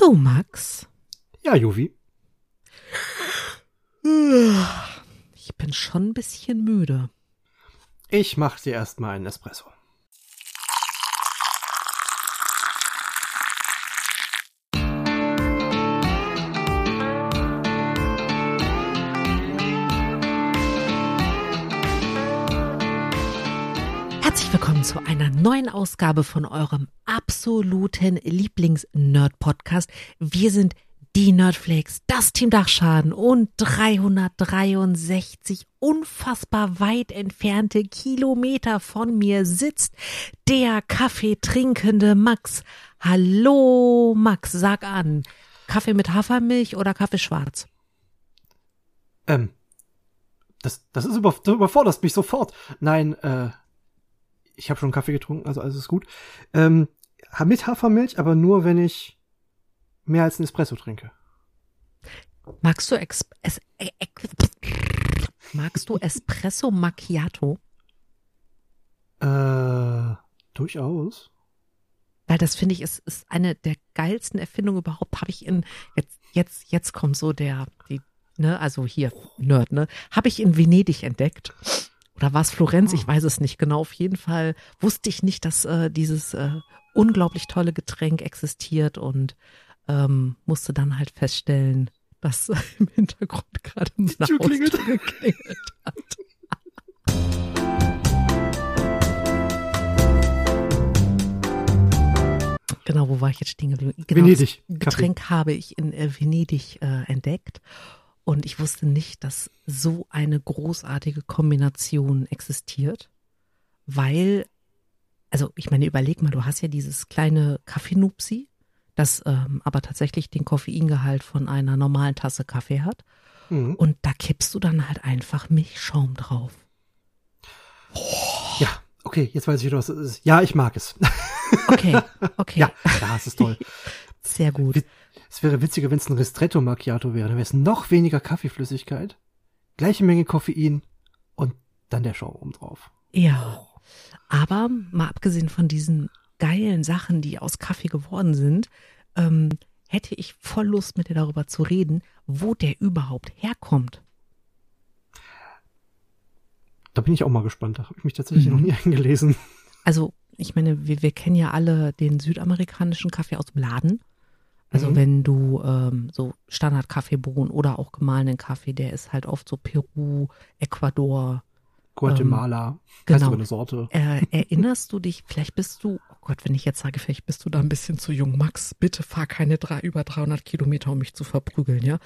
Hallo Max. Ja, Juvi. Ich bin schon ein bisschen müde. Ich mach dir erstmal einen Espresso. Herzlich willkommen zu einer neuen Ausgabe von eurem absoluten Lieblings-Nerd-Podcast. Wir sind die Nerdflakes, das Team Dachschaden und 363 unfassbar weit entfernte Kilometer von mir sitzt der kaffeetrinkende Max. Hallo Max, sag an, Kaffee mit Hafermilch oder Kaffee schwarz? Das überfordert mich sofort. Nein, ich habe schon Kaffee getrunken, also alles ist gut. Mit Hafermilch, aber nur, wenn ich mehr als einen Espresso trinke. Magst du Espresso Macchiato? Durchaus. Weil das finde ich ist eine der geilsten Erfindungen überhaupt. Habe ich jetzt kommt so also hier Nerd, habe ich in Venedig entdeckt. Oder war es Florenz? Ich weiß es nicht genau. Auf jeden Fall wusste ich nicht, dass dieses unglaublich tolle Getränk existiert und musste dann halt feststellen, dass im Hintergrund gerade eine Haustür geklingelt hat. Genau, wo war ich jetzt stehen geblieben? Genau, Venedig. Das Getränk habe ich in Venedig entdeckt. Und ich wusste nicht, dass so eine großartige Kombination existiert, weil, also ich meine, überleg mal, du hast ja dieses kleine Kaffeenupsi, das aber tatsächlich den Koffeingehalt von einer normalen Tasse Kaffee hat. Mhm. Und da kippst du dann halt einfach Milchschaum drauf. Ja, okay, jetzt weiß ich wieder, was es ist. Ja, ich mag es. Okay. Ja, es ist toll. Sehr gut. Es wäre witziger, wenn es ein Ristretto Macchiato wäre. Dann wäre es noch weniger Kaffeeflüssigkeit, gleiche Menge Koffein und dann der Schaum oben drauf. Ja, aber mal abgesehen von diesen geilen Sachen, die aus Kaffee geworden sind, hätte ich voll Lust, mit dir darüber zu reden, wo der überhaupt herkommt. Da bin ich auch mal gespannt. Da habe ich mich tatsächlich noch nie eingelesen. Also, ich meine, wir kennen ja alle den südamerikanischen Kaffee aus dem Laden. Also wenn du so Standard-Kaffeebohnen oder auch gemahlenen Kaffee, der ist halt oft so Peru, Ecuador, Guatemala, genau. heißt sogar eine Sorte. Erinnerst du dich, vielleicht bist du, oh Gott, wenn ich jetzt sage, vielleicht bist du da ein bisschen zu jung. Max, bitte fahr keine über 300 Kilometer, um mich zu verprügeln, ja.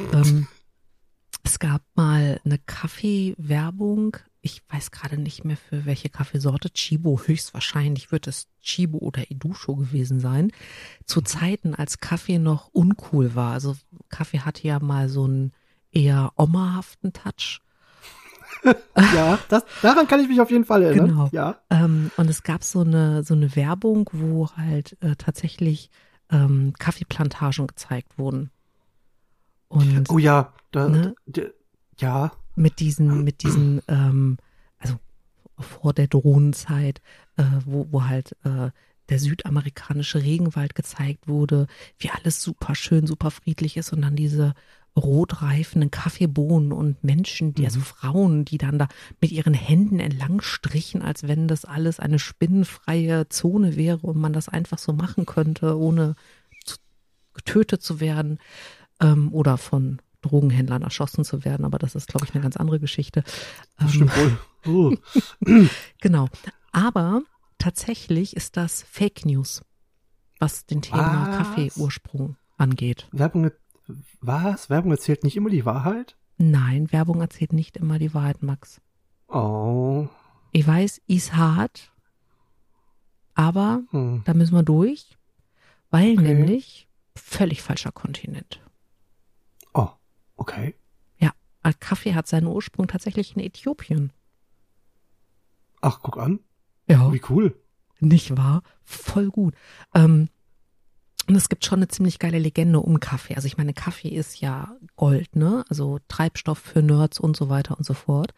Es gab mal eine Kaffeewerbung, ich weiß gerade nicht mehr für welche Kaffeesorte, Chibo höchstwahrscheinlich, wird es Chibo oder Edusho gewesen sein, zu Zeiten, als Kaffee noch uncool war. Also Kaffee hatte ja mal so einen eher omahaften Touch. Ja, daran kann ich mich auf jeden Fall erinnern. Genau. Ja. Und es gab so eine Werbung, wo halt tatsächlich Kaffeeplantagen gezeigt wurden. Und Oh ja, ja. Mit diesen, also vor der Drohnenzeit, wo halt der südamerikanische Regenwald gezeigt wurde, wie alles super schön, super friedlich ist und dann diese rotreifenden Kaffeebohnen und Menschen, also Frauen, die dann da mit ihren Händen entlang strichen, als wenn das alles eine spinnenfreie Zone wäre und man das einfach so machen könnte, ohne getötet zu werden oder von Drogenhändlern erschossen zu werden, aber das ist, glaube ich, eine ganz andere Geschichte. Das stimmt wohl. Genau. Aber tatsächlich ist das Fake News, was den Thema Kaffeeursprung angeht. Werbung erzählt nicht immer die Wahrheit? Nein, Werbung erzählt nicht immer die Wahrheit, Max. Oh. Ich weiß, ist hart, aber da müssen wir durch, weil nämlich völlig falscher Kontinent. Oh, okay. Ja, Kaffee hat seinen Ursprung tatsächlich in Äthiopien. Ach, guck an. Ja. Wie cool. Nicht wahr? Voll gut. Und es gibt schon eine ziemlich geile Legende um Kaffee. Also ich meine, Kaffee ist ja Gold, ne? Also Treibstoff für Nerds und so weiter und so fort.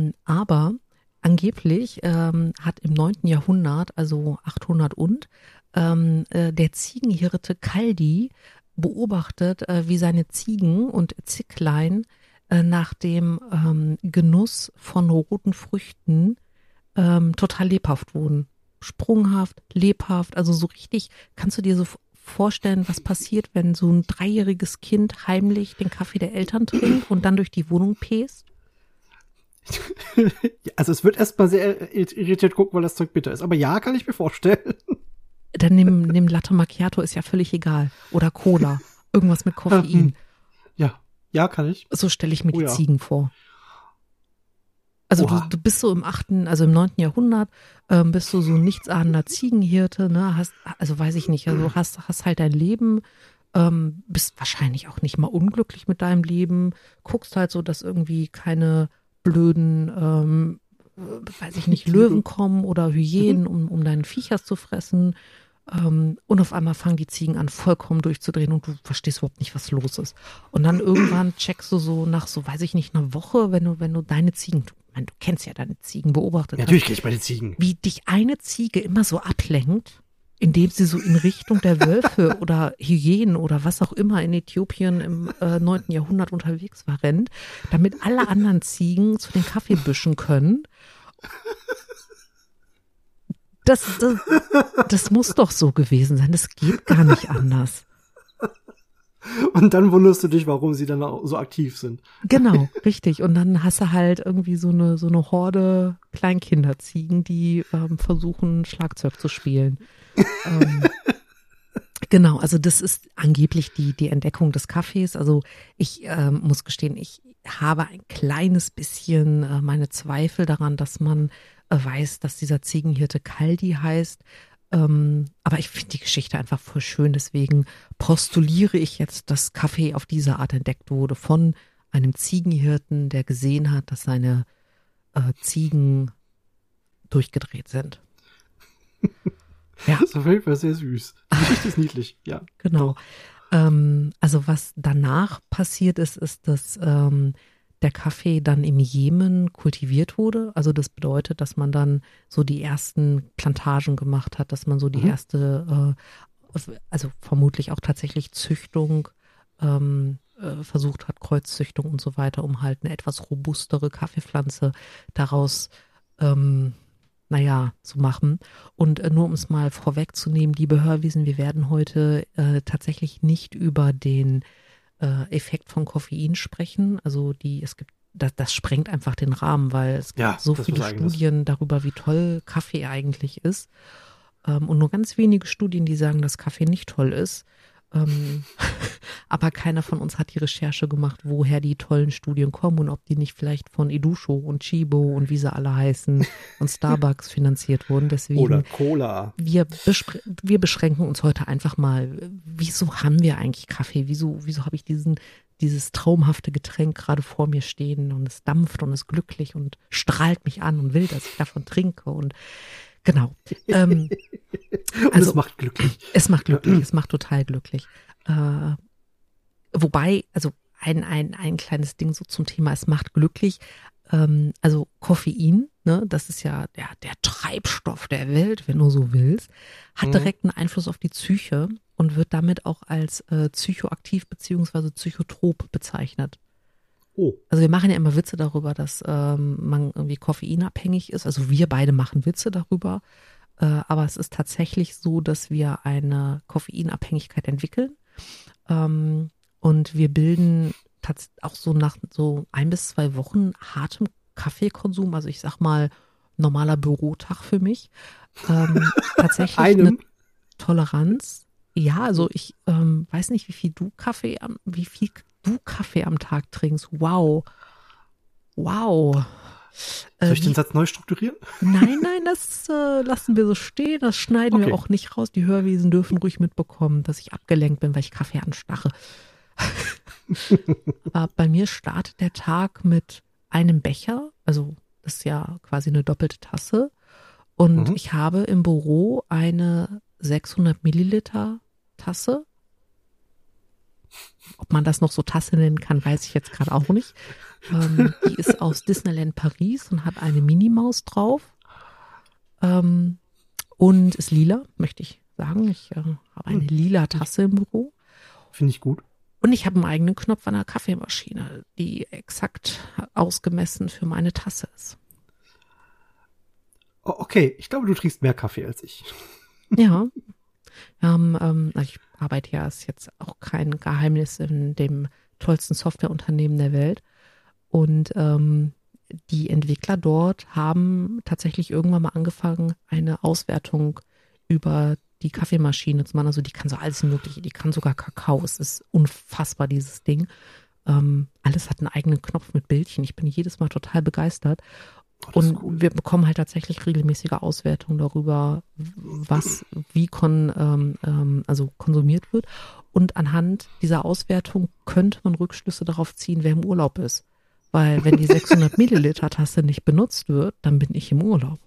Aber angeblich hat im 9. Jahrhundert, also 800 der Ziegenhirte Kaldi beobachtet, wie seine Ziegen und Zicklein nach dem Genuss von roten Früchten total lebhaft wurden. Sprunghaft, lebhaft, also so richtig, kannst du dir so vorstellen, was passiert, wenn so ein 3-jähriges Kind heimlich den Kaffee der Eltern trinkt und dann durch die Wohnung pest? Also es wird erstmal sehr irritiert gucken, weil das Zeug bitter ist. Aber ja, kann ich mir vorstellen. Dann nimm Latte Macchiato, ist ja völlig egal. Oder Cola, irgendwas mit Koffein. Ja, kann ich. So stelle ich mir die Ziegen vor. Also du bist so im 9. Jahrhundert, bist du so ein nichtsahnender Ziegenhirte, ne? Also weiß ich nicht, also hast halt dein Leben, bist wahrscheinlich auch nicht mal unglücklich mit deinem Leben, guckst halt so, dass irgendwie keine blöden, weiß ich nicht, Löwen kommen oder Hyänen, um deinen Viechers zu fressen. Und auf einmal fangen die Ziegen an, vollkommen durchzudrehen und du verstehst überhaupt nicht, was los ist. Und dann irgendwann checkst du so nach, so weiß ich nicht, einer Woche, wenn du deine Ziegen, du kennst ja deine Ziegen, beobachtet Natürlich hast, kenne ich meine Ziegen. wie dich eine Ziege immer so ablenkt, indem sie so in Richtung der Wölfe oder Hyänen oder was auch immer in Äthiopien im 9. Jahrhundert unterwegs war, rennt, damit alle anderen Ziegen zu den Kaffeebüschen können. Das muss doch so gewesen sein. Das geht gar nicht anders. Und dann wunderst du dich, warum sie dann auch so aktiv sind. Genau, richtig. Und dann hast du halt irgendwie so eine Horde Kleinkinderziegen, die versuchen, Schlagzeug zu spielen. Genau, also das ist angeblich die Entdeckung des Kaffees. Also ich muss gestehen, ich habe ein kleines bisschen meine Zweifel daran, dass man weiß, dass dieser Ziegenhirte Kaldi heißt. Aber ich finde die Geschichte einfach voll schön. Deswegen postuliere ich jetzt, dass Kaffee auf diese Art entdeckt wurde von einem Ziegenhirten, der gesehen hat, dass seine Ziegen durchgedreht sind. Ja. Das ist auf jeden Fall sehr süß. Die Geschichte ist niedlich, ja. Genau. Also was danach passiert ist, dass der Kaffee dann im Jemen kultiviert wurde. Also das bedeutet, dass man dann so die ersten Plantagen gemacht hat, dass man so die erste, also vermutlich auch tatsächlich Züchtung versucht hat, Kreuzzüchtung und so weiter, um halt eine etwas robustere Kaffeepflanze daraus zu machen. Und nur um es mal vorwegzunehmen, liebe Hörwesen, wir werden heute tatsächlich nicht über den Effekt von Koffein sprechen. Also das sprengt einfach den Rahmen, weil es gibt so viele Studien darüber, wie toll Kaffee eigentlich ist. Und nur ganz wenige Studien, die sagen, dass Kaffee nicht toll ist. Aber keiner von uns hat die Recherche gemacht, woher die tollen Studien kommen und ob die nicht vielleicht von Edusho und Chibo und wie sie alle heißen und Starbucks finanziert wurden. Deswegen, oder Cola. Wir beschränken uns heute einfach mal, wieso haben wir eigentlich Kaffee? Wieso habe ich dieses traumhafte Getränk gerade vor mir stehen und es dampft und ist glücklich und strahlt mich an und will, dass ich davon trinke und genau. Also, es macht glücklich. Es macht glücklich, es macht total glücklich. Wobei, also ein kleines Ding so zum Thema, es macht glücklich. Also Koffein, ne, das ist ja der Treibstoff der Welt, wenn du so willst, hat direkt einen Einfluss auf die Psyche und wird damit auch als psychoaktiv beziehungsweise psychotrop bezeichnet. Oh. Also wir machen ja immer Witze darüber, dass man irgendwie koffeinabhängig ist. Also wir beide machen Witze darüber. Aber es ist tatsächlich so, dass wir eine Koffeinabhängigkeit entwickeln. Und wir bilden auch so nach so 1 bis 2 Wochen hartem Kaffeekonsum, also ich sag mal normaler Bürotag für mich, tatsächlich eine Toleranz. Ja, also ich weiß nicht, wie viel du Kaffee am Tag trinkst. Wow. Soll ich den Satz neu strukturieren? Nein, das lassen wir so stehen. Das schneiden wir auch nicht raus. Die Hörwesen dürfen ruhig mitbekommen, dass ich abgelenkt bin, weil ich Kaffee anstache. Aber bei mir startet der Tag mit einem Becher. Also das ist ja quasi eine doppelte Tasse. Und ich habe im Büro eine 600 Milliliter Tasse. Ob man das noch so Tasse nennen kann, weiß ich jetzt gerade auch nicht. Die ist aus Disneyland Paris und hat eine Minimaus drauf. Und ist lila, möchte ich sagen. Ich habe eine lila Tasse im Büro. Finde ich gut. Und ich habe einen eigenen Knopf an der Kaffeemaschine, die exakt ausgemessen für meine Tasse ist. Oh, okay, ich glaube, du trinkst mehr Kaffee als ich. Ja. Ich arbeite ja, ist jetzt auch kein Geheimnis, in dem tollsten Softwareunternehmen der Welt. Und die Entwickler dort haben tatsächlich irgendwann mal angefangen, eine Auswertung über die Kaffeemaschine zu machen. Also die kann so alles Mögliche, die kann sogar Kakao. Es ist unfassbar, dieses Ding. Alles hat einen eigenen Knopf mit Bildchen. Ich bin jedes Mal total begeistert. Und cool. Wir bekommen halt tatsächlich regelmäßige Auswertungen darüber, was wie konsumiert wird. Und anhand dieser Auswertung könnte man Rückschlüsse darauf ziehen, wer im Urlaub ist. Weil wenn die 600 Milliliter Tasse nicht benutzt wird, dann bin ich im Urlaub.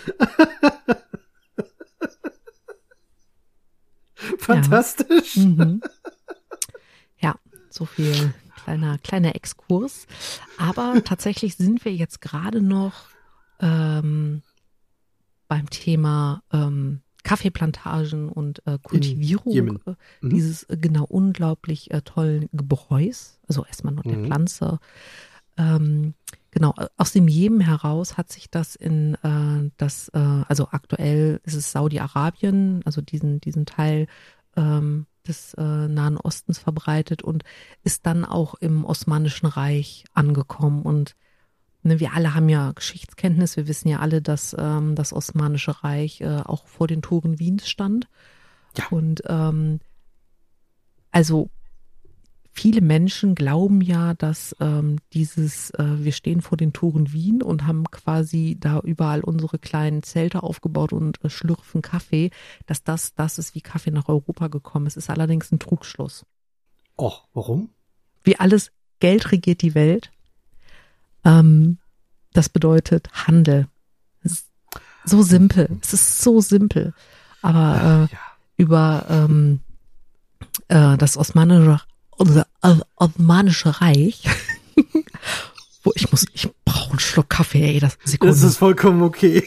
Fantastisch. Ja. Mhm. Ja, so viel kleiner Exkurs. Aber tatsächlich sind wir jetzt gerade noch beim Thema Kaffeeplantagen und Kultivierung dieses genau unglaublich tollen Gebräus. Also erstmal nur der Pflanze. Genau, aus dem Jemen heraus hat sich das also aktuell ist es Saudi-Arabien, also diesen Teil des Nahen Ostens verbreitet und ist dann auch im Osmanischen Reich angekommen. Und ne, wir alle haben ja Geschichtskenntnis, wir wissen ja alle, dass das Osmanische Reich auch vor den Toren Wiens stand. Ja. Und also viele Menschen glauben ja, dass wir stehen vor den Toren Wien und haben quasi da überall unsere kleinen Zelte aufgebaut und schlürfen Kaffee, dass das ist, wie Kaffee nach Europa gekommen ist. Ist allerdings ein Trugschluss. Och, warum? Wie alles, Geld regiert die Welt. Das bedeutet Handel. Es ist so simpel. Es ist so simpel. Aber über das unser Osmanische Reich, ich brauche einen Schluck Kaffee, ey, Sekunde. Das ist vollkommen okay.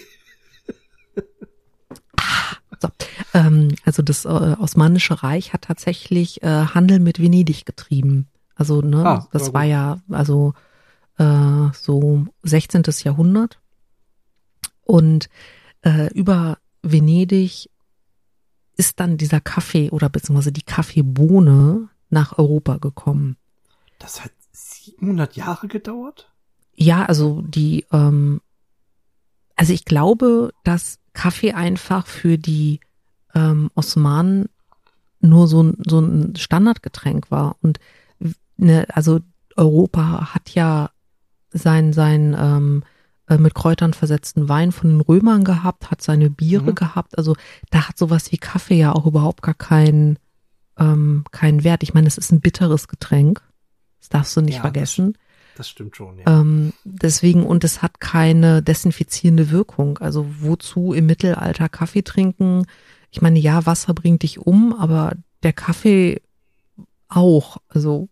So, also das Osmanische Reich hat tatsächlich Handel mit Venedig getrieben. Also, ne, das war ja, also so 16. Jahrhundert. Und über Venedig ist dann dieser Kaffee oder beziehungsweise die Kaffeebohne nach Europa gekommen. Das hat 700 Jahre gedauert? Ja, also also ich glaube, dass Kaffee einfach für die Osmanen nur so ein Standardgetränk war. Und ne, also Europa hat ja sein mit Kräutern versetzten Wein von den Römern gehabt, hat seine Biere gehabt. Also da hat sowas wie Kaffee ja auch überhaupt gar keinen Wert. Ich meine, es ist ein bitteres Getränk. Das darfst du nicht vergessen. Das stimmt schon, ja. Deswegen, und es hat keine desinfizierende Wirkung. Also wozu im Mittelalter Kaffee trinken? Ich meine, ja, Wasser bringt dich um, aber der Kaffee auch. Also,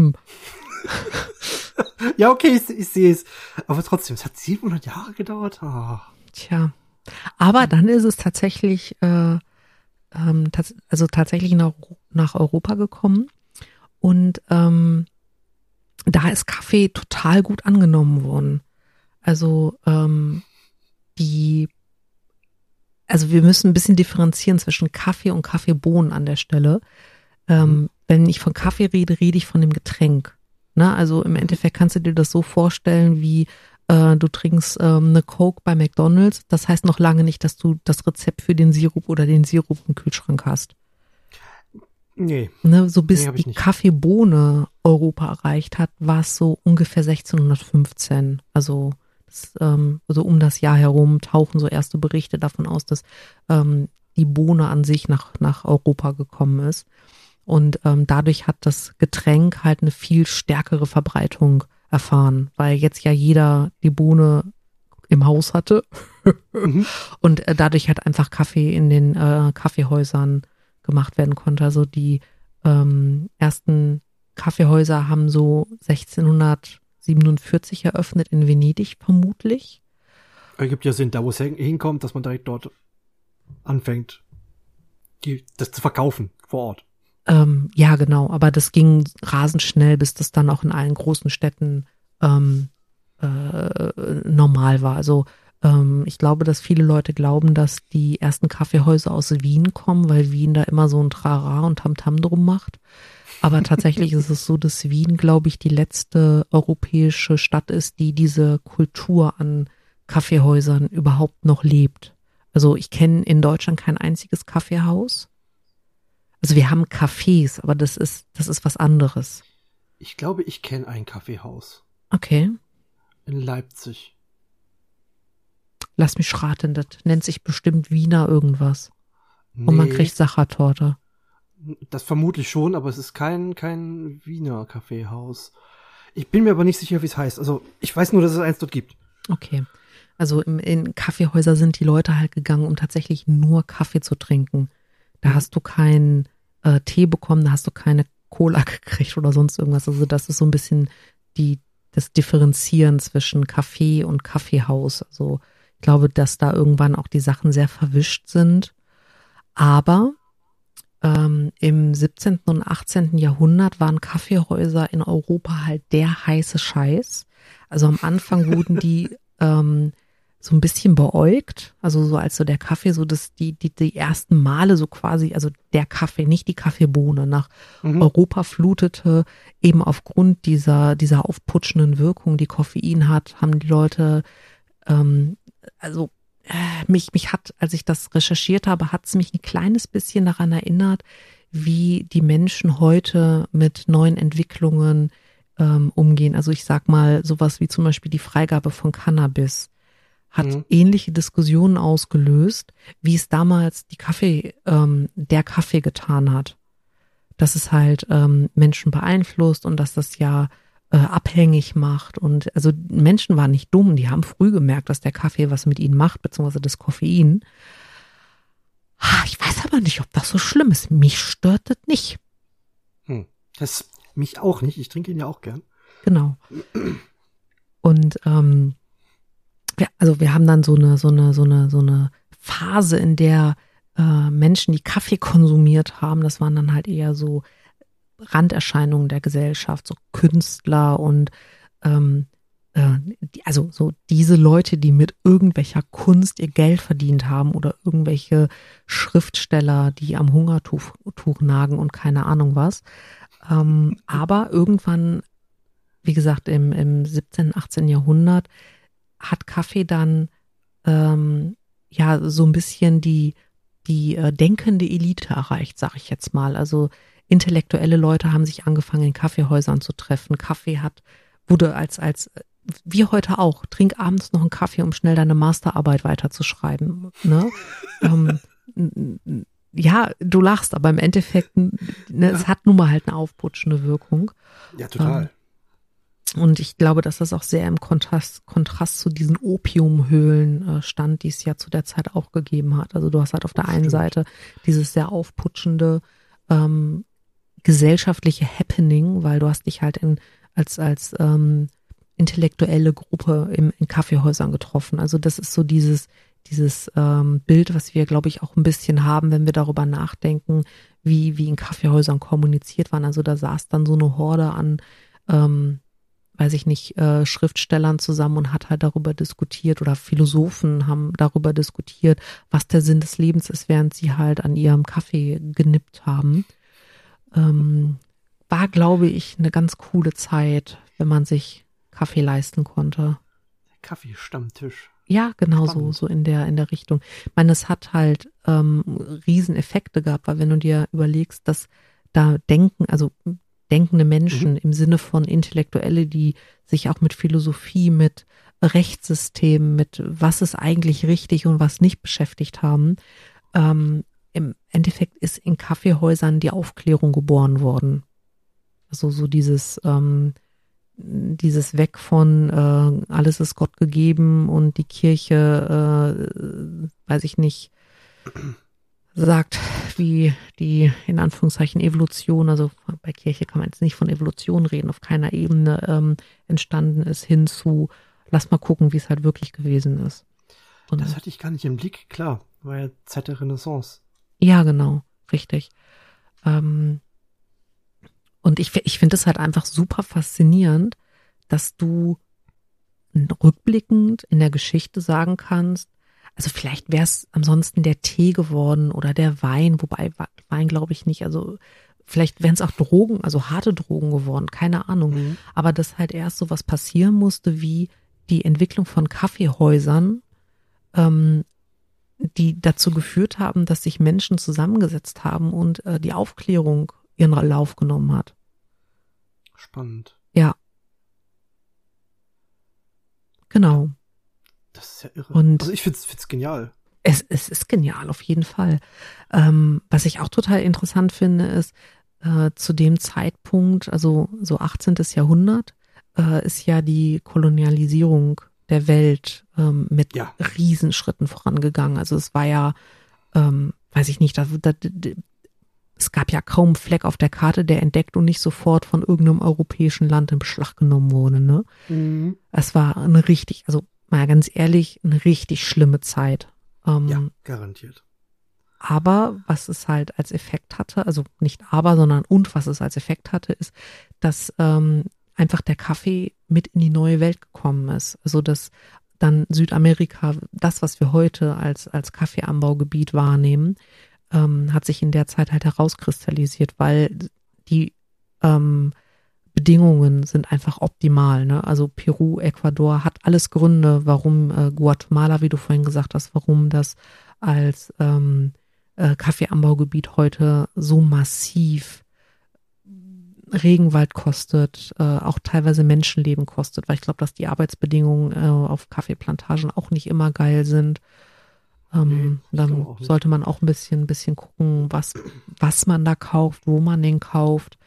Ja, okay, ich sehe es. Aber trotzdem, es hat 700 Jahre gedauert. Oh. Tja. Aber dann ist es tatsächlich tatsächlich nach Europa gekommen und da ist Kaffee total gut angenommen worden. Also wir müssen ein bisschen differenzieren zwischen Kaffee und Kaffeebohnen an der Stelle. Wenn ich von Kaffee rede, rede ich von dem Getränk. Ne? Also im Endeffekt kannst du dir das so vorstellen, wie du trinkst eine Coke bei McDonald's. Das heißt noch lange nicht, dass du das Rezept für den Sirup oder den Sirup im Kühlschrank hast. Nee. Ne, so bis die Kaffeebohne Europa erreicht hat, war es so ungefähr 1615. Also um das Jahr herum tauchen so erste Berichte davon aus, dass die Bohne an sich nach Europa gekommen ist. Und dadurch hat das Getränk halt eine viel stärkere Verbreitung erfahren, weil jetzt ja jeder die Bohne im Haus hatte und dadurch hat einfach Kaffee in den Kaffeehäusern gemacht werden konnte. Also die ersten Kaffeehäuser haben so 1647 eröffnet in Venedig vermutlich. Ergibt ja Sinn, da wo es hinkommt, dass man direkt dort anfängt. das zu verkaufen vor Ort. Ja, genau, aber das ging rasend schnell, bis das dann auch in allen großen Städten normal war. Also ich glaube, dass viele Leute glauben, dass die ersten Kaffeehäuser aus Wien kommen, weil Wien da immer so ein Trara und Tamtam drum macht. Aber tatsächlich ist es so, dass Wien, glaube ich, die letzte europäische Stadt ist, die diese Kultur an Kaffeehäusern überhaupt noch lebt. Also ich kenne in Deutschland kein einziges Kaffeehaus. Also wir haben Cafés, aber das ist was anderes. Ich glaube, ich kenne ein Kaffeehaus. Okay. In Leipzig. Lass mich raten, das nennt sich bestimmt Wiener irgendwas. Nee. Und man kriegt Sachertorte. Das vermutlich schon, aber es ist kein Wiener Kaffeehaus. Ich bin mir aber nicht sicher, wie es heißt. Also ich weiß nur, dass es eins dort gibt. Okay. Also in Kaffeehäuser sind die Leute halt gegangen, um tatsächlich nur Kaffee zu trinken. Da hast du keinen Tee bekommen, da hast du keine Cola gekriegt oder sonst irgendwas. Also das ist so ein bisschen das Differenzieren zwischen Kaffee und Kaffeehaus. Also ich glaube, dass da irgendwann auch die Sachen sehr verwischt sind. Aber im 17. und 18. Jahrhundert waren Kaffeehäuser in Europa halt der heiße Scheiß. Also am Anfang wurden die so ein bisschen beäugt, also so als so der Kaffee, so dass die ersten Male so quasi, also der Kaffee, nicht die Kaffeebohne, nach Europa flutete, eben aufgrund dieser aufputschenden Wirkung, die Koffein hat, haben die Leute, mich hat, als ich das recherchiert habe, hat es mich ein kleines bisschen daran erinnert, wie die Menschen heute mit neuen Entwicklungen umgehen. Also ich sag mal, sowas wie zum Beispiel die Freigabe von Cannabis hat ähnliche Diskussionen ausgelöst, wie es damals der Kaffee getan hat. Dass es halt Menschen beeinflusst und dass das ja abhängig macht. Und also Menschen waren nicht dumm, die haben früh gemerkt, dass der Kaffee was mit ihnen macht, beziehungsweise das Koffein. Ich weiß aber nicht, ob das so schlimm ist. Mich stört das nicht. Das mich auch nicht. Ich trinke ihn ja auch gern. Genau. Und wir haben dann so eine Phase, in der Menschen, die Kaffee konsumiert haben, das waren dann halt eher so Randerscheinungen der Gesellschaft, so Künstler und also so diese Leute, die mit irgendwelcher Kunst ihr Geld verdient haben oder irgendwelche Schriftsteller, die am Hungertuch nagen und keine Ahnung was. Aber irgendwann, wie gesagt, im 17., 18. Jahrhundert hat Kaffee dann so ein bisschen die denkende Elite erreicht, sag ich jetzt mal. Also intellektuelle Leute haben sich angefangen, in Kaffeehäusern zu treffen. Kaffee wurde als wie heute auch, trink abends noch einen Kaffee, um schnell deine Masterarbeit weiterzuschreiben. Ne? Ja, du lachst, aber im Endeffekt, es hat nun mal halt eine aufputschende Wirkung. Ja, total. Und ich glaube, dass das auch sehr im Kontrast zu diesen Opiumhöhlen stand, die es ja zu der Zeit auch gegeben hat. Also du hast halt auf der einen Seite dieses sehr aufputschende gesellschaftliche Happening, weil du hast dich halt als intellektuelle Gruppe in Kaffeehäusern getroffen. Also das ist so dieses Bild, was wir, glaube ich, auch ein bisschen haben, wenn wir darüber nachdenken, wie in Kaffeehäusern kommuniziert waren. Also da saß dann so eine Horde an weiß ich nicht, Schriftstellern zusammen und hat halt darüber diskutiert oder Philosophen haben darüber diskutiert, was der Sinn des Lebens ist, während sie halt an ihrem Kaffee genippt haben. War, glaube ich, eine ganz coole Zeit, wenn man sich Kaffee leisten konnte. Kaffeestammtisch. Ja, genau so in der Richtung. Ich meine, es hat halt Rieseneffekte gehabt, weil wenn du dir überlegst, dass da denkende Menschen im Sinne von Intellektuelle, die sich auch mit Philosophie, mit Rechtssystemen, mit was ist eigentlich richtig und was nicht beschäftigt haben. Im Endeffekt ist in Kaffeehäusern die Aufklärung geboren worden. Also so dieses Weg von alles ist Gott gegeben und die Kirche, weiß ich nicht, sagt, wie die in Anführungszeichen Evolution, also bei Kirche kann man jetzt nicht von Evolution reden, auf keiner Ebene entstanden ist, hin zu, lass mal gucken, wie es halt wirklich gewesen ist. Und das hatte ich gar nicht im Blick, klar, war ja Zeit der Renaissance. Ja, genau. richtig. Und ich finde es halt einfach super faszinierend, dass du rückblickend in der Geschichte sagen kannst, also vielleicht wäre es ansonsten der Tee geworden oder der Wein, wobei Wein glaube ich nicht, also vielleicht wären es auch Drogen, also harte Drogen geworden, keine Ahnung. Mhm. Aber dass halt erst so was passieren musste wie die Entwicklung von Kaffeehäusern, die dazu geführt haben, dass sich Menschen zusammengesetzt haben und die Aufklärung ihren Lauf genommen hat. Spannend. Ja. Genau. Das ist ja irre. Und also ich find's genial. Es ist genial, auf jeden Fall. Was ich auch total interessant finde, ist, zu dem Zeitpunkt, also so 18. Jahrhundert, ist ja die Kolonialisierung der Welt mit Riesenschritten vorangegangen. Also es war ja, weiß ich nicht, es gab ja kaum einen Fleck auf der Karte, der entdeckt und nicht sofort von irgendeinem europäischen Land in Beschlag genommen wurde. Ne? Mhm. Es war eine richtig, also mal ganz ehrlich, eine richtig schlimme Zeit. Ja, garantiert. Aber was es halt als Effekt hatte, also nicht aber, sondern und was es als Effekt hatte, ist, dass einfach der Kaffee mit in die neue Welt gekommen ist. Also dass dann Südamerika, das, was wir heute als Kaffeeanbaugebiet wahrnehmen, hat sich in der Zeit halt herauskristallisiert, weil die Bedingungen sind einfach optimal. Ne? Also Peru, Ecuador hat alles Gründe, warum Guatemala, wie du vorhin gesagt hast, warum das als Kaffeeanbaugebiet heute so massiv Regenwald kostet, auch teilweise Menschenleben kostet, weil ich glaube, dass die Arbeitsbedingungen auf Kaffeeplantagen auch nicht immer geil sind. Dann sollte man auch ein bisschen gucken, was man da kauft, wo man den kauft.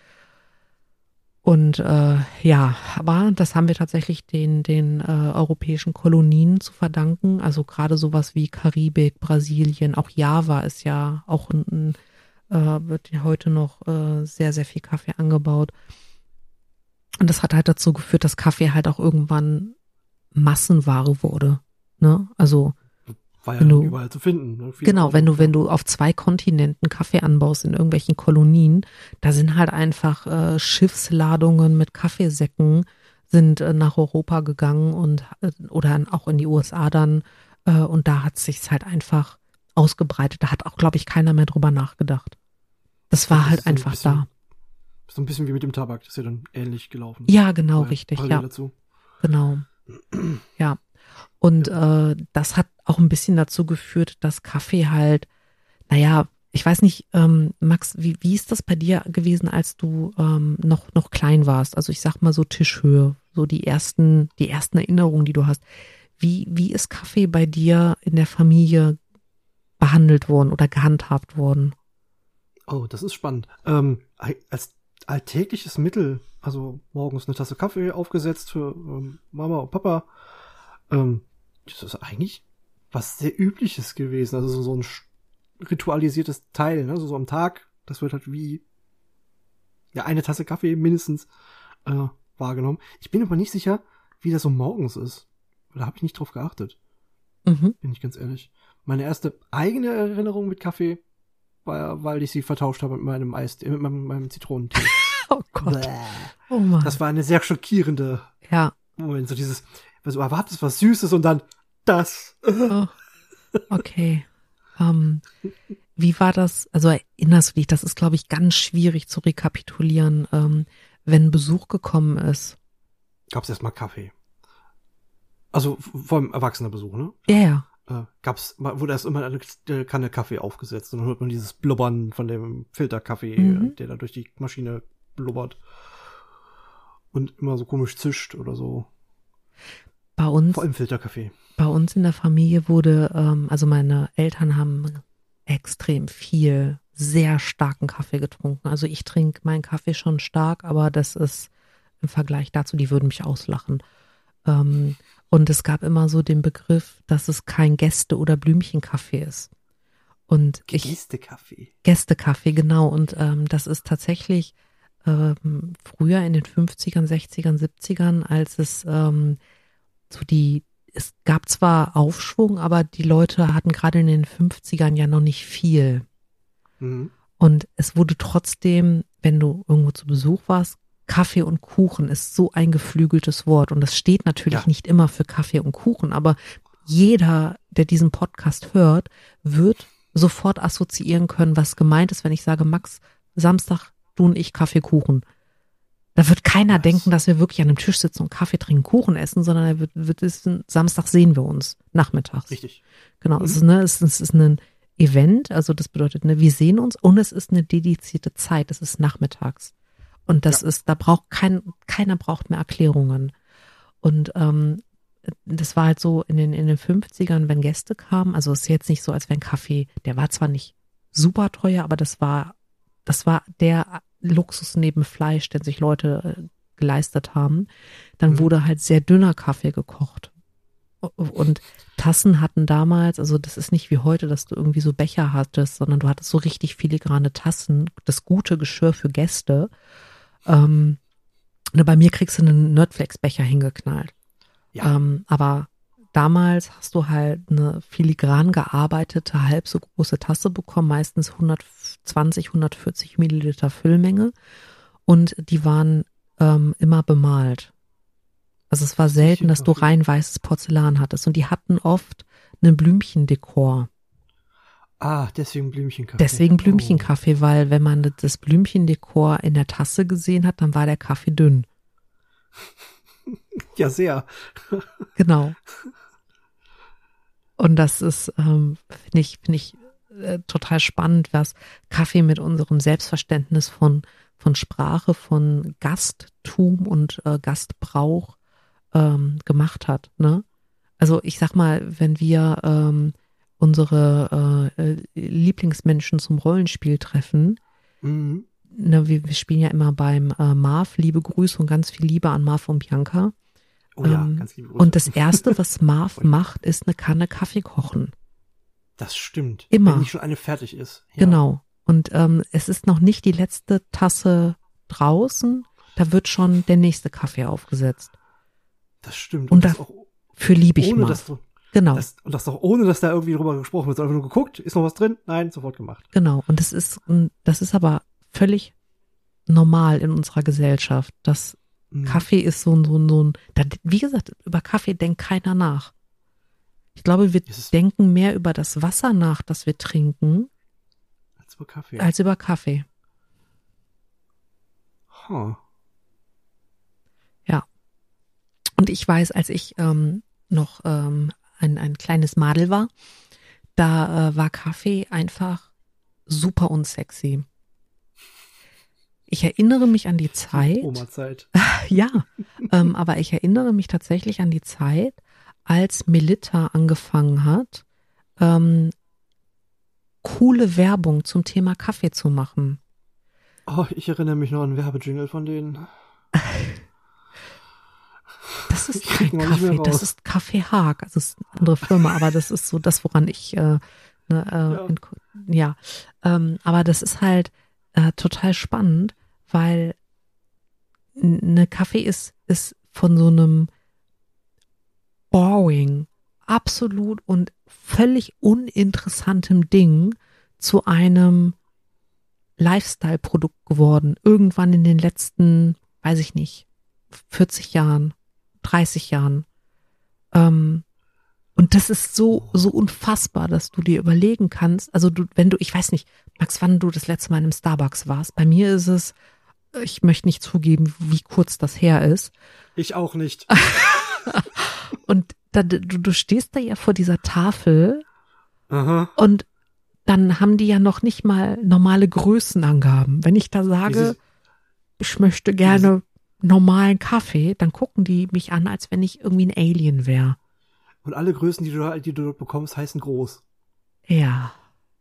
Und aber das haben wir tatsächlich den europäischen Kolonien zu verdanken. Also gerade sowas wie Karibik, Brasilien, auch Java ist ja auch wird ja heute noch sehr, sehr viel Kaffee angebaut. Und das hat halt dazu geführt, dass Kaffee halt auch irgendwann Massenware wurde. Ne? Also war ja überall zu finden. Ne? Genau, wenn du auf 2 Kontinenten Kaffee anbaust in irgendwelchen Kolonien, da sind halt einfach Schiffsladungen mit Kaffeesäcken sind nach Europa gegangen und oder auch in die USA dann und da hat sich's halt einfach ausgebreitet. Da hat auch, glaube ich, keiner mehr drüber nachgedacht. Das war halt einfach da. So ein bisschen wie mit dem Tabak, das ist ja dann ähnlich gelaufen. Ja, genau, richtig, ja. Dazu. Genau. Ja. Und das hat auch ein bisschen dazu geführt, dass Kaffee halt, naja, ich weiß nicht, Max, wie ist das bei dir gewesen, als du noch klein warst? Also ich sag mal so Tischhöhe, so die ersten Erinnerungen, die du hast. Wie ist Kaffee bei dir in der Familie behandelt worden oder gehandhabt worden? Oh, das ist spannend. Als alltägliches Mittel, also morgens eine Tasse Kaffee aufgesetzt für Mama und Papa, das ist eigentlich was sehr Übliches gewesen. Also so ein ritualisiertes Teil, ne? So am Tag, das wird halt wie eine Tasse Kaffee mindestens wahrgenommen. Ich bin aber nicht sicher, wie das so morgens ist. Da habe ich nicht drauf geachtet. Bin ich ganz ehrlich. Meine erste eigene Erinnerung mit Kaffee war, weil ich sie vertauscht habe mit meinem Eistee, mit meinem Zitronentee. Oh Gott. Oh Mann. Das war eine sehr schockierende Moment. So dieses, was du erwartest, was Süßes und dann das. Oh, okay. Wie war das? Also erinnerst du dich? Das ist, glaube ich, ganz schwierig zu rekapitulieren, wenn Besuch gekommen ist. Gab's erstmal Kaffee. Also vor allem Erwachsener-Besuch, ne? Ja. Wurde erst immer eine Kanne Kaffee aufgesetzt und dann hört man dieses Blubbern von dem Filterkaffee, der da durch die Maschine blubbert und immer so komisch zischt oder so. Bei uns, vor allem Filterkaffee. Bei uns in der Familie wurde, also meine Eltern haben extrem viel, sehr starken Kaffee getrunken. Also ich trinke meinen Kaffee schon stark, aber das ist im Vergleich dazu, die würden mich auslachen. Und es gab immer so den Begriff, dass es kein Gäste- oder Blümchenkaffee ist. Und Gästekaffee, genau. Und das ist tatsächlich früher in den 50ern, 60ern, 70ern, als es es gab zwar Aufschwung, aber die Leute hatten gerade in den 50ern ja noch nicht viel. Und es wurde trotzdem, wenn du irgendwo zu Besuch warst, Kaffee und Kuchen ist so ein geflügeltes Wort. Und das steht natürlich nicht immer für Kaffee und Kuchen, aber jeder, der diesen Podcast hört, wird sofort assoziieren können, was gemeint ist, wenn ich sage, Max, Samstag, du und ich Kaffee, Kuchen. Da wird keiner denken, dass wir wirklich an einem Tisch sitzen und Kaffee trinken, Kuchen essen, sondern er wird wissen, Samstag sehen wir uns, nachmittags. Richtig. Genau, es ist ein Event, also das bedeutet, wir sehen uns und es ist eine dedizierte Zeit, es ist nachmittags. Und das ist, da braucht keiner braucht mehr Erklärungen. Und das war halt so in den 50ern, wenn Gäste kamen, also es ist jetzt nicht so, als wenn Kaffee, der war zwar nicht super teuer, aber das war der Luxus neben Fleisch, den sich Leute geleistet haben. Dann wurde halt sehr dünner Kaffee gekocht. Und Tassen hatten damals, also das ist nicht wie heute, dass du irgendwie so Becher hattest, sondern du hattest so richtig filigrane Tassen, das gute Geschirr für Gäste. Bei mir kriegst du einen Nerdflex-Becher hingeknallt. Ja. Aber damals hast du halt eine filigran gearbeitete, halb so große Tasse bekommen, meistens 120, 140 Milliliter Füllmenge. Und die waren immer bemalt. Also es war selten, dass du rein weißes Porzellan hattest. Und die hatten oft einen Blümchendekor. Ah, deswegen Blümchenkaffee. Deswegen Blümchenkaffee, weil wenn man das Blümchendekor in der Tasse gesehen hat, dann war der Kaffee dünn. Ja, sehr. Genau. Und das ist, finde ich total spannend, was Kaffee mit unserem Selbstverständnis von Sprache, von Gasttum und Gastbrauch gemacht hat. Ne? Also ich sag mal, wenn wir unsere Lieblingsmenschen zum Rollenspiel treffen, wir spielen ja immer beim Marv, liebe Grüße und ganz viel Liebe an Marv und Bianca. Oh ja, ganz liebe Grüße. Und das Erste, was Marv macht, ist eine Kanne Kaffee kochen. Das stimmt. Immer. Wenn nicht schon eine fertig ist. Ja. Genau. Und es ist noch nicht die letzte Tasse draußen, da wird schon der nächste Kaffee aufgesetzt. Das stimmt. Und dafür liebe ich Marv. Genau. Und das doch ohne, dass da irgendwie drüber gesprochen wird. Einfach nur geguckt, ist noch was drin? Nein, sofort gemacht. Genau. Und das ist aber völlig normal in unserer Gesellschaft. Das Kaffee ist so ein, wie gesagt, über Kaffee denkt keiner nach. Ich glaube, wir denken mehr über das Wasser nach, das wir trinken, als über Kaffee. Huh. Ja. Und ich weiß, als ich noch ein kleines Madel war, da war Kaffee einfach super unsexy. Ich erinnere mich an die Zeit. Oma-Zeit. Ja, aber ich erinnere mich tatsächlich an die Zeit, als Melitta angefangen hat, coole Werbung zum Thema Kaffee zu machen. Oh, ich erinnere mich noch an einen Werbejingle von denen. Das ist kein Kaffee, das ist Kaffee Haag. Also das ist eine andere Firma, aber das ist so das, woran ich aber das ist halt total spannend, weil eine Kaffee ist von so einem boring, absolut und völlig uninteressantem Ding zu einem Lifestyle-Produkt geworden. Irgendwann in den letzten, weiß ich nicht, 40 Jahren, 30 Jahren. Und das ist so unfassbar, dass du dir überlegen kannst, also ich weiß nicht, Max, wann du das letzte Mal in einem Starbucks warst. Bei mir ist es, ich möchte nicht zugeben, wie kurz das her ist. Ich auch nicht. Und du stehst da ja vor dieser Tafel. Aha. Und dann haben die ja noch nicht mal normale Größenangaben. Wenn ich da sage, ich möchte gerne normalen Kaffee, dann gucken die mich an, als wenn ich irgendwie ein Alien wäre. Und alle Größen, die du dort bekommst, heißen groß. Ja.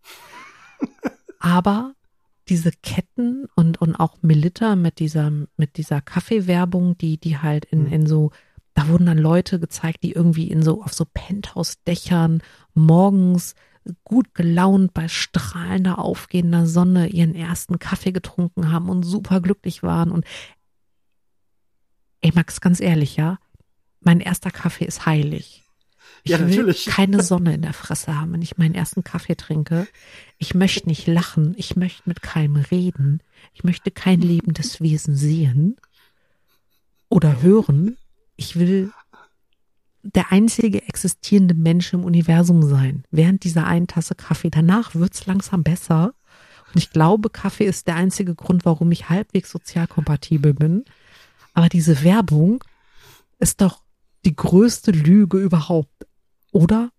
Aber diese Ketten und auch Melitta mit dieser Kaffeewerbung, die halt in so, da wurden dann Leute gezeigt, die irgendwie auf so Penthouse-Dächern morgens gut gelaunt bei strahlender, aufgehender Sonne ihren ersten Kaffee getrunken haben und super glücklich waren. Und ey, Max, ganz ehrlich, ja, mein erster Kaffee ist heilig. Ich will natürlich. keine Sonne in der Fresse haben, wenn ich meinen ersten Kaffee trinke. Ich möchte nicht lachen. Ich möchte mit keinem reden. Ich möchte kein lebendes Wesen sehen oder hören. Ich will der einzige existierende Mensch im Universum sein, während dieser einen Tasse Kaffee. Danach wird's langsam besser. Und ich glaube, Kaffee ist der einzige Grund, warum ich halbwegs sozial kompatibel bin. Aber diese Werbung ist doch die größte Lüge überhaupt. Oder?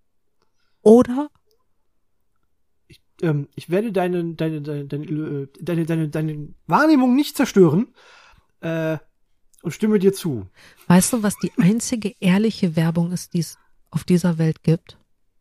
Ich werde deine Wahrnehmung nicht zerstören und stimme dir zu. Weißt du, was die einzige ehrliche Werbung ist, die es auf dieser Welt gibt?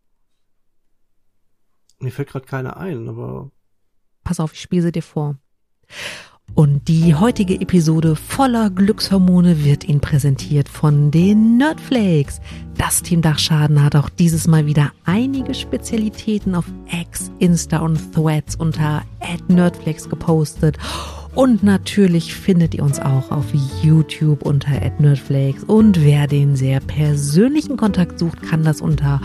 Mir fällt gerade keine ein, aber... Pass auf, ich spiele sie dir vor. Und die heutige Episode voller Glückshormone wird Ihnen präsentiert von den Nerdflakes. Das Team Dachschaden hat auch dieses Mal wieder einige Spezialitäten auf X, Insta und Threads unter @Nerdflakes gepostet. Und natürlich findet ihr uns auch auf YouTube unter @Nerdflakes. Und wer den sehr persönlichen Kontakt sucht, kann das unter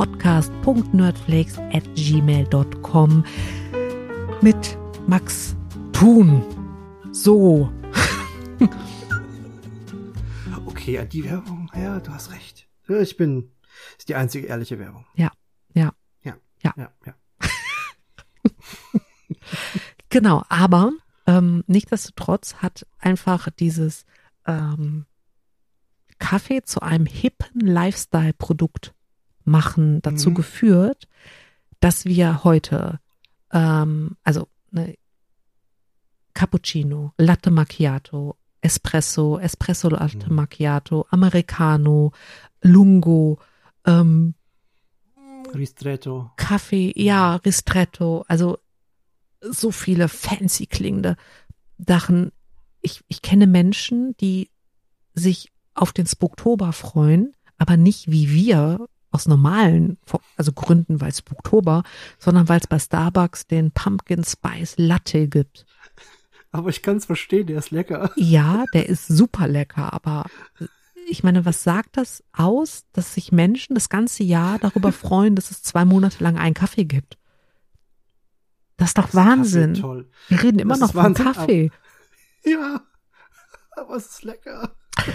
podcast.nerdflakes@gmail.com mit Max tun. So. Okay, an die Werbung, ja, du hast recht. Ist die einzige ehrliche Werbung. Ja. Ja. Genau, aber nichtsdestotrotz hat einfach dieses Kaffee zu einem hippen Lifestyle-Produkt machen dazu geführt, dass wir heute Cappuccino, Latte Macchiato, Espresso Latte Macchiato, Americano, Lungo, Ristretto. Kaffee, ja, Ristretto, also so viele fancy klingende Sachen. Ich kenne Menschen, die sich auf den Spooktober freuen, aber nicht wie wir aus normalen, also Gründen, weil Spooktober, sondern weil es bei Starbucks den Pumpkin Spice Latte gibt. Aber ich kann es verstehen, der ist lecker. Ja, der ist super lecker, aber ich meine, was sagt das aus, dass sich Menschen das ganze Jahr darüber freuen, dass es 2 Monate lang einen Kaffee gibt? Das ist doch Wahnsinn. Kaffee, toll. Wir reden immer noch von Kaffee. Ja, aber es ist lecker.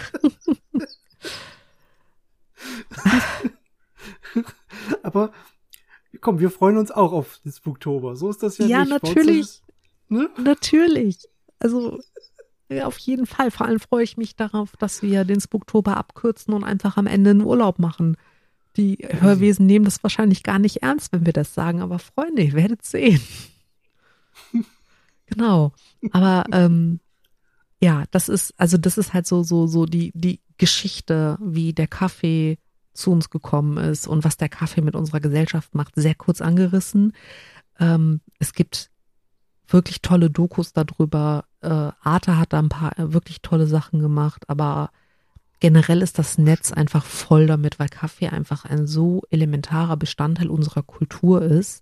Aber komm, wir freuen uns auch auf den Spooktober. So ist das ja nicht. Ja, natürlich. Ne? Natürlich. Also ja, auf jeden Fall. Vor allem freue ich mich darauf, dass wir den Spooktober abkürzen und einfach am Ende einen Urlaub machen. Die Hörwesen nehmen das wahrscheinlich gar nicht ernst, wenn wir das sagen. Aber Freunde, ihr werdet sehen. Genau. Aber ja, das ist halt so die Geschichte, wie der Kaffee zu uns gekommen ist und was der Kaffee mit unserer Gesellschaft macht, sehr kurz angerissen. Es gibt wirklich tolle Dokus darüber. Arte hat da ein paar wirklich tolle Sachen gemacht, aber generell ist das Netz einfach voll damit, weil Kaffee einfach ein so elementarer Bestandteil unserer Kultur ist.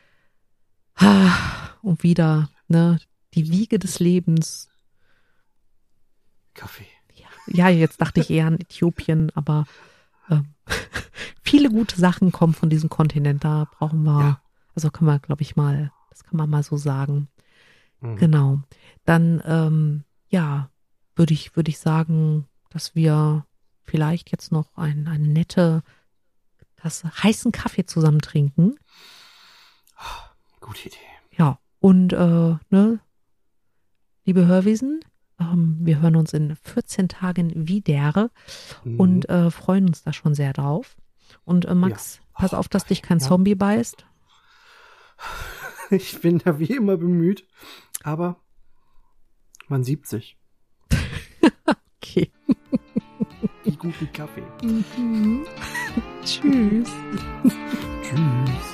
Und wieder, ne, die Wiege des Lebens. Kaffee. Ja, jetzt dachte ich eher an Äthiopien, aber viele gute Sachen kommen von diesem Kontinent. Da brauchen wir, also können wir, glaube ich mal, das kann man mal so sagen. Genau. Dann, würde ich sagen, dass wir vielleicht jetzt noch eine nette Tasse heißen Kaffee zusammen trinken. Gute Idee. Ja, und liebe Hörwesen, wir hören uns in 14 Tagen wieder und freuen uns da schon sehr drauf. Und Max, pass auf, dass dich kein Zombie beißt. Ich bin da wie immer bemüht, aber man sieht sich. Okay. Wie gut wie Kaffee. Tschüss. Tschüss.